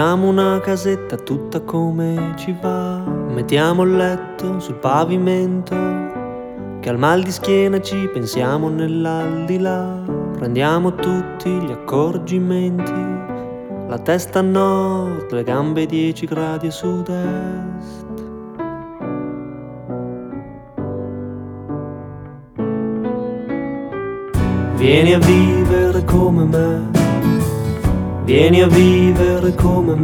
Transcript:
Facciamo una casetta tutta come ci va, mettiamo il letto sul pavimento, che al mal di schiena ci pensiamo nell'aldilà, prendiamo tutti gli accorgimenti, la testa a nord, le gambe 10 gradi a sud-est. Vieni a vivere come me, vieni a vivere come me.